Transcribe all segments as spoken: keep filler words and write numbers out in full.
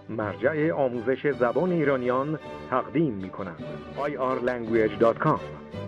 مرجع آموزش زبان ایرانیان تقدیم می کند. آی آر لنگویج دات کام.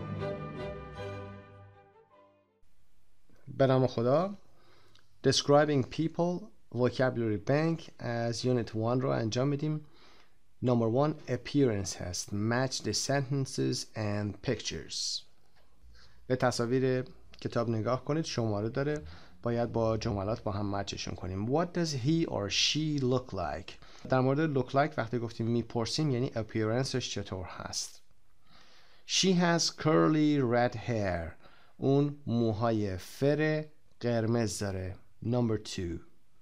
به نام خدا. Describing people vocabulary bank از unit one رو انجام میدیم. number one appearance هست. match the sentences and pictures. به تصاویر کتاب نگاه کنید، شماره داره، باید با جملات با هم مچشون کنیم. What does he or she look like؟ در مورد look like وقتی گفتیم میپرسیم یعنی appearanceش چطور هست. She has curly red hair. اون موهای فر قرمز داره. number two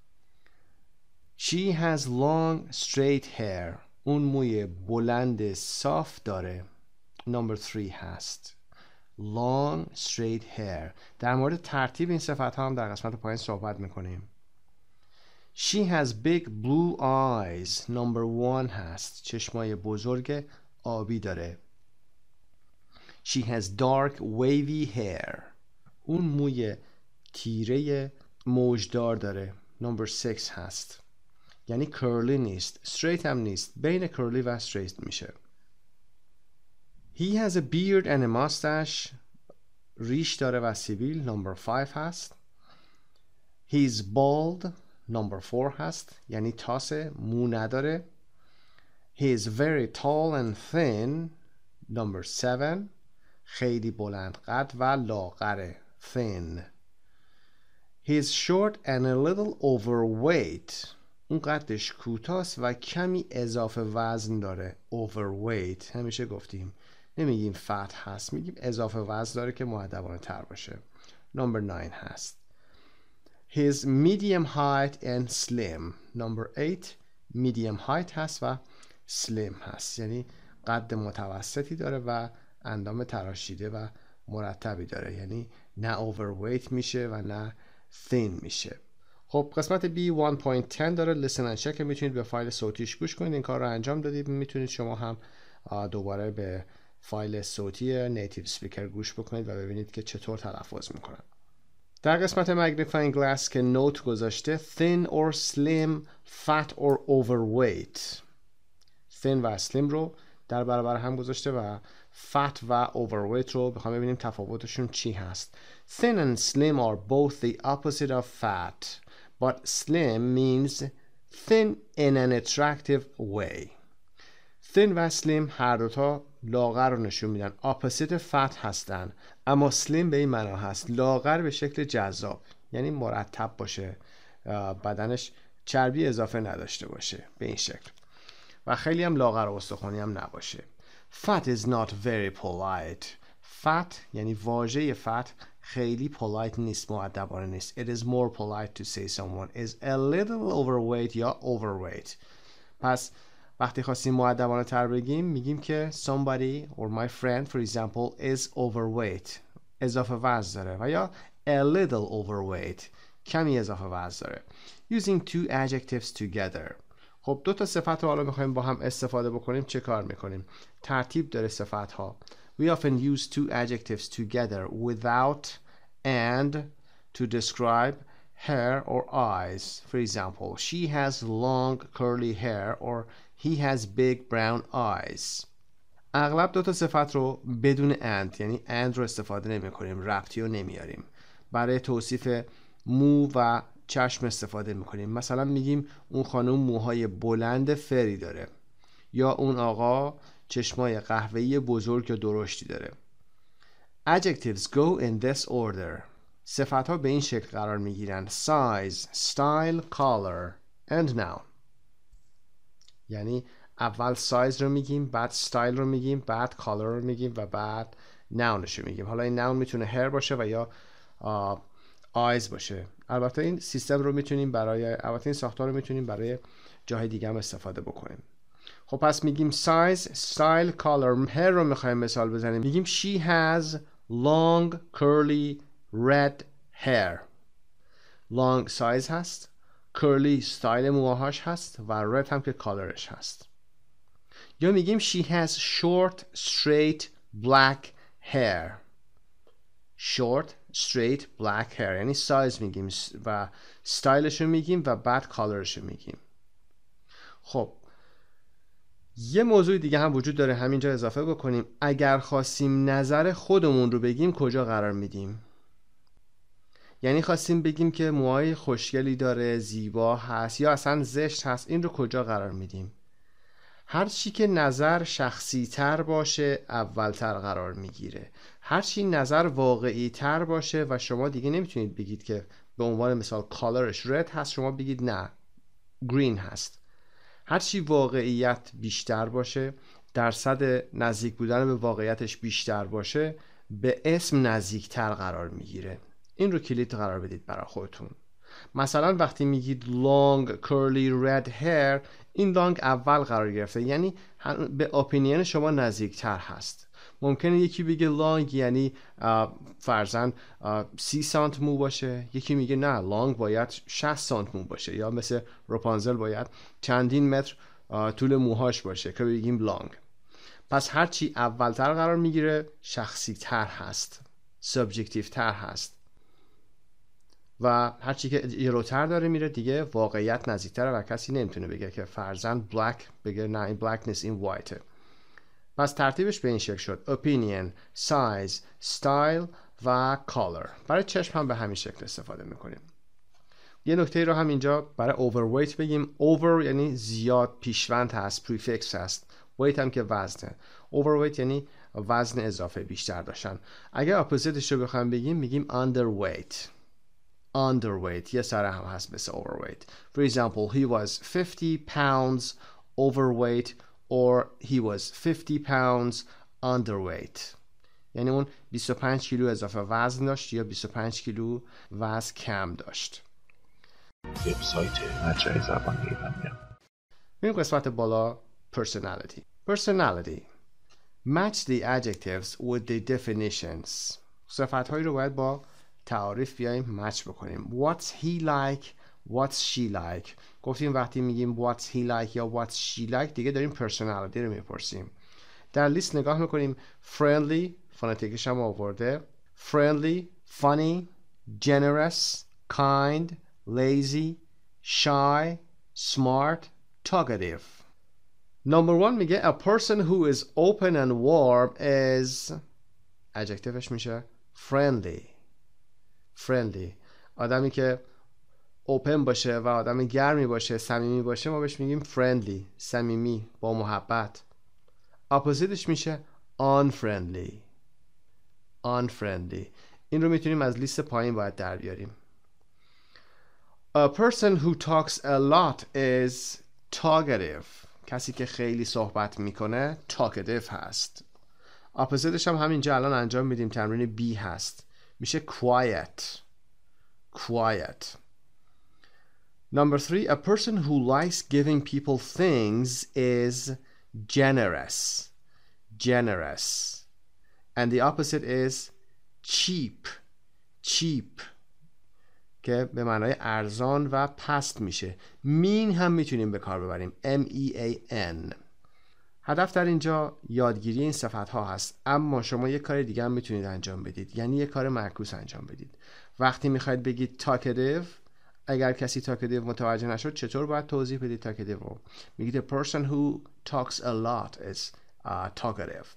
She has long straight hair. اون موی بلند صاف داره. number three هست. long straight hair. در مورد ترتیب این صفت ها هم در قسمت پایین صحبت میکنیم. She has big blue eyes. number one هست. چشمای بزرگ آبی داره. She has dark wavy hair. اون موی تیره موجدار داره. number six هست. یعنی curly نیست، straight هم نیست، بین curly و straight میشه. He has a beard and a mustache. ریش داره و سیبیل. number five هست. He's bald. number four هست. یعنی تاسه، مو نداره. He is very tall and thin. number seven. خیلی بلند قد و لاغره. thin. He is short and a little overweight. اون قدش کوتاست و کمی اضافه وزن داره. overweight همیشه گفتیم، نمیگیم فت هست، میگیم اضافه وزن داره که مؤدبانه تر باشه. number nine هست. He is medium height and slim. number eight medium height هست و slim هست، یعنی قد متوسطی داره و اندام تراشیده و مرتبی داره، یعنی نه overweight میشه و نه thin میشه. خب قسمت بی one point ten داره listen and check، میتونید به فایل صوتیش گوش کنید. این کار رو انجام دادید، میتونید شما هم دوباره به فایل صوتی نیتیو سپیکر گوش بکنید و ببینید که چطور تلفظ میکنن. در قسمت magnifying glass که نوت گذاشته thin or slim, fat or overweight. thin و slim رو در برابر هم گذاشته و fat و overweight رو بخوام ببینیم تفاوتشون چی هست. Thin and slim are both the opposite of fat, but slim means thin in an attractive way. thin و slim هر دوتا لاغر رو نشون میدن، opposite fat هستن، اما slim به این معنا هست لاغر به شکل جذاب، یعنی مرتب باشه، بدنش چربی اضافه نداشته باشه به این شکل و خیلی هم لاغر و استخوانی هم نباشه. Fat is not very polite. Fat یعنی واژه fat خیلی polite نیست، مؤدبانه نیست. It is more polite to say someone is a little overweight یا overweight. پس وقتی خواستیم مؤدبانه تر بگیم میگیم که somebody or my friend for example is overweight. اضافه وزن داره و یا a little overweight. کمی اضافه وزن داره. Using two adjectives together. خب دو تا صفت رو حالا میخوایم با هم استفاده بکنیم. چه کار میکنیم؟ ترتیب داره صفت ها. We often use two adjectives together without and to describe hair or eyes. For example, she has long curly hair or he has big brown eyes. اغلب دو تا صفت رو بدون and یعنی and رو استفاده نمی کنیم، ربطی رو نمیاریم. برای توصیف مو و چشم استفاده میکنیم. مثلا میگیم اون خانم موهای بلند فری داره یا اون آقا چشمای قهوه‌ای بزرگ و درشتی داره. Adjectives go in this order. صفت ها به این شکل قرار میگیرن: size, style, color and noun. یعنی اول size رو میگیم، بعد style رو میگیم، بعد color رو میگیم و بعد nounش رو میگیم. حالا این noun میتونه hair باشه و یا eyes باشه. البته این سیستم رو میتونیم برای البته این ساختار رو میتونیم برای جای دیگه هم استفاده بکنیم. خب پس میگیم size, style, color. hair رو میخوایم مثال بزنیم. میگیم she has long curly red hair. long size هست، curly style موهاش هست و red هم که colorش هست. یا میگیم she has short straight black hair. short straight black hair یعنی سایز میگیم و ستایلش رو میگیم و بعد کالرش رو میگیم. خب یه موضوع دیگه هم وجود داره، همینجا اضافه بکنیم. اگر خواستیم نظر خودمون رو بگیم کجا قرار میدیم؟ یعنی خواستیم بگیم که موهای خوشگلی داره، زیبا هست یا اصلا زشت هست، این رو کجا قرار میدیم؟ هر چی که نظر شخصی تر باشه اولتر قرار میگیره. هر چی نظر واقعی تر باشه و شما دیگه نمیتونید بگید که به عنوان مثال کالرش رد هست، شما بگید نه گرین هست. هر چی واقعیت بیشتر باشه، درصد نزدیک بودن به واقعیتش بیشتر باشه، به اسم نزدیکتر قرار میگیره. این رو کلید قرار بدید برای خودتون. مثلا وقتی میگید long curly red hair، این long اول قرار گرفته، یعنی به اپینین شما نزدیکتر هست. ممکنه یکی بگه long یعنی فرضاً سی سانت مو باشه، یکی میگه نه long باید شصت سانت مو باشه، یا مثل رپانزل باید چندین متر طول موهاش باشه که بگیم long. پس هرچی اولتر قرار میگیره شخصی تر هست، سابجکتیو تر هست، و هرچی که جلوتر داره میره دیگه واقعیت نزدیکتره و کسی نمیتونه بگه که فرضاً black بگه نه این black نیست این white. پس ترتیبش به این شکل شد: opinion، size، style و color. برای چشم هم به همین شکل استفاده میکنیم. یه نکته رو هم اینجا برای overweight بگیم. over یعنی زیاد پیشوند هست، prefix هست. weight هم که وزنه. overweight یعنی وزن اضافه بیشتر داشتن. اگه اپوزیتش رو بخوام بگیم میگیم underweight. underweight یه سره هم هست مثل overweight. For example, he was fifty pounds overweight or he was fifty pounds underweight. یعنی اون بیست و پنج کیلو اضافه وزن داشت یا بیست و پنج کیلو وزن کم داشت. وبسایت مدرسه زبان ایرانی. این قسمت بالا personality. Personality. Match the adjectives with the definitions. صفت‌هایی رو باید با تعاریف بیایم مچ بکنیم. What's he like? What's she like? گفتیم وقتی میگیم what's he like یا what's she like دیگه داریم personality رو میپرسیم. در لیست نگاه میکنیم. friendly، فونتیکش هم آورده. friendly، funny، generous، kind، lazy، shy، smart، talkative. Number one میگه a person who is open and warm is adjectiveش میشه friendly. friendly. آدمی که اوپن باشه و آدم گرمی باشه، صمیمی باشه، ما بهش میگیم friendly، صمیمی، با محبت. اپوزیتش میشه unfriendly. unfriendly. این رو میتونیم از لیست پایین باید در بیاریم. A person who talks a lot is talkative. کسی که خیلی صحبت میکنه talkative هست. اپوزیتش هم همینجا الان انجام میدیم، تمرین B هست، میشه quiet. quiet. Number three, a person who likes giving people things is generous. generous. And the opposite is cheap. cheap. که به معنای ارزان و پست میشه. mean هم میتونیم به کار ببریم. M E A N. هدف در اینجا یادگیری این صفت ها هست، اما شما یک کار دیگه هم میتونید انجام بدید، یعنی یک کار معکوس انجام بدید. وقتی میخواید بگید talkative، اگر کسی talkative متوجه نشد چطور باید توضیح بدید talkative رو؟ میگید a person who talks a lot is uh, talkative.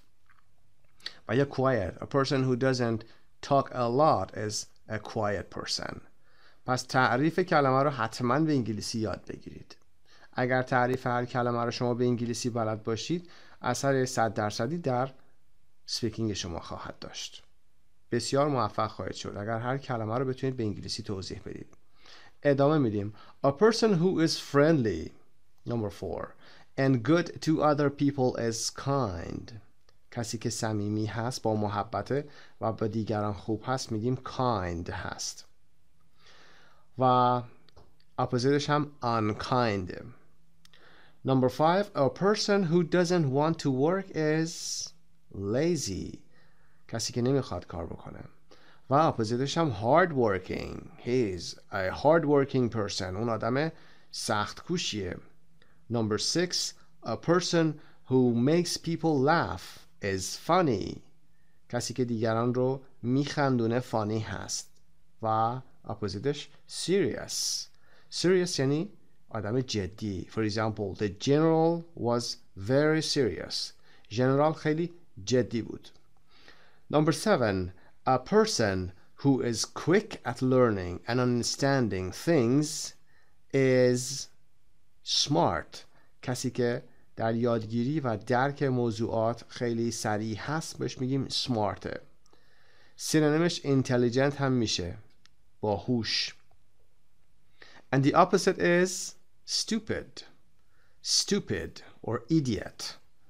و یا quiet, a person who doesn't talk a lot is a quiet person. پس تعریف کلمه رو حتما به انگلیسی یاد بگیرید. اگر تعریف هر کلمه رو شما به انگلیسی بلد باشید، اثر صد درصدی در سپیکینگ شما خواهد داشت. بسیار موفق خواهید شد اگر هر کلمه رو بتونید به انگلیسی توضیح بدید. ادامه میدیم. A person who is friendly. Number four. And good to other people is kind. کسی که صمیمی هست، با محبته و با دیگران خوب هست میگیم kind هست. و اپوزیتش هم unkind. Number five, a person who doesn't want to work is lazy. کسی که نمیخواد کار بکنه. و اپوزیتش هم hard working. He is a hard working person. اون آدم سخت کوشیه. Number six, a person who makes people laugh is funny. کسی که دیگران رو میخندونه funny هست. و اپوزیتش serious. serious یعنی آدم جدی. For example, the general was very serious. general خیلی جدی بود. Number seven, a person who is quick at learning and understanding things is smart. کسی که در یادگیری و درک موضوعات خیلی سریع هست بهش میگیم smart. سینونیمش intelligent هم میشه، باهوش. And the opposite is stupid. Stupid or idiot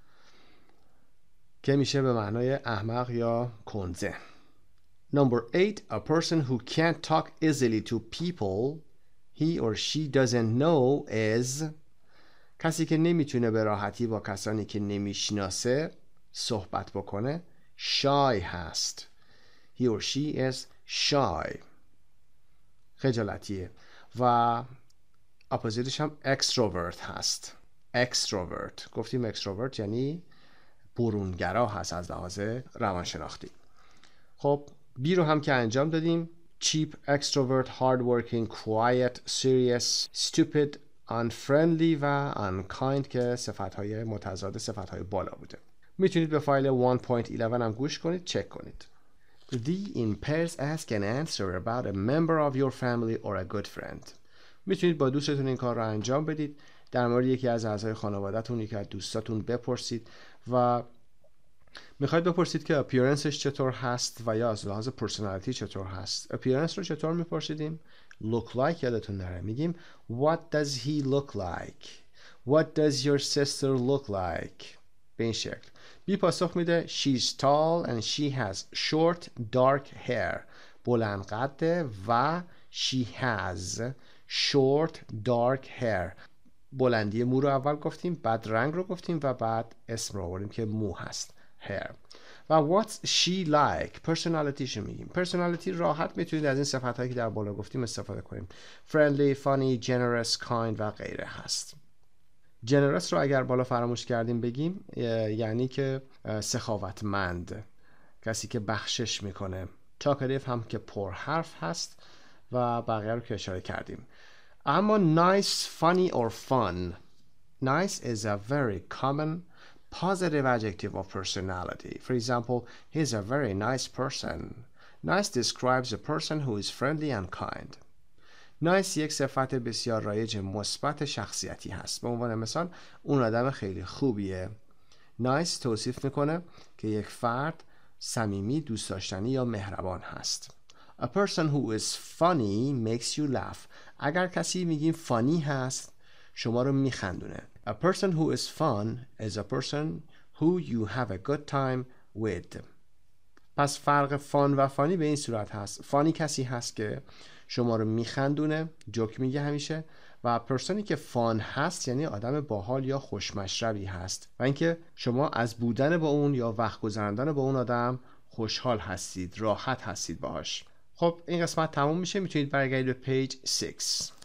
که میشه به معنای احمق یا کنزه. Number eight, a person who can't talk easily to people he or she doesn't know is کسی که نمیتونه به راحتی با کسانی که نمیشناسه صحبت بکنه shy هست. He or she is shy. خجالتیه. و اپوزیتش هم extrovert هست. extrovert گفتیم extrovert یعنی برونگرا هست از لحاظ روانشناختی. خب بی رو هم که انجام دادیم. cheap, extrovert, hardworking, quiet, serious, stupid, unfriendly و unkind که صفتهای متضاد صفتهای بالا بوده. میتونید به فایل one point eleven هم گوش کنید، چک کنید. The in pairs ask and answer about a member of your family or a good friend. میتونید با دوستتون این کار رو انجام بدید. در مورد یکی از اعضای خانواده‌تون، یکی از دوستاتون بپرسید و میخواید بپرسید که اپیرنسش چطور هست و یا از لحاظ پرسونالیتی چطور هست. اپیرنس رو چطور میپرسیدیم؟ look like یادتون نره. میگیم what does he look like? What does your sister look like? به این شکل. بی پاسخ میده she's tall and she has short dark hair. بلند قده و she has short dark hair. بلندی مو رو اول گفتیم، بعد رنگ رو گفتیم و بعد اسم رو آوردیم که مو هست. hair. و what's she like؟ پرسونالیتیش رو میگیم. پرسونالیتی راحت میتونید از این صفت هایی که در بالا گفتیم استفاده کنیم. friendly, funny, generous, kind و غیره هست. generous رو اگر بالا فراموش کردیم بگیم یعنی که سخاوتمند، کسی که بخشش میکنه. talkative هم که پر حرف هست و بقیه رو که اشاره کردیم. اما nice, funny or fun. Nice is a very common positive adjective of personality. For example, he's a very nice person. Nice describes a person who is friendly and kind. Nice یک صفت بسیار رایج مثبت شخصیتی هست. به عنوان مثال اون آدم خیلی خوبیه. Nice توصیف میکنه که یک فرد صمیمی، دوست داشتنی یا مهربان هست. A person who is funny makes you laugh. اگر کسی میگیم funny هست شما رو میخندونه. A person who is fun is a person who you have a good time with. پس فرق فان و فانی به این صورت هست. فانی کسی هست که شما رو میخندونه، جوک میگه همیشه، و پرسونی که فان هست یعنی آدم باحال یا خوشمشربی هست و اینکه شما از بودن با اون یا وقت گذراندن با اون آدم خوشحال هستید، راحت هستید باهاش. خب این قسمت تموم میشه. میتونید برگردید به پیج شش.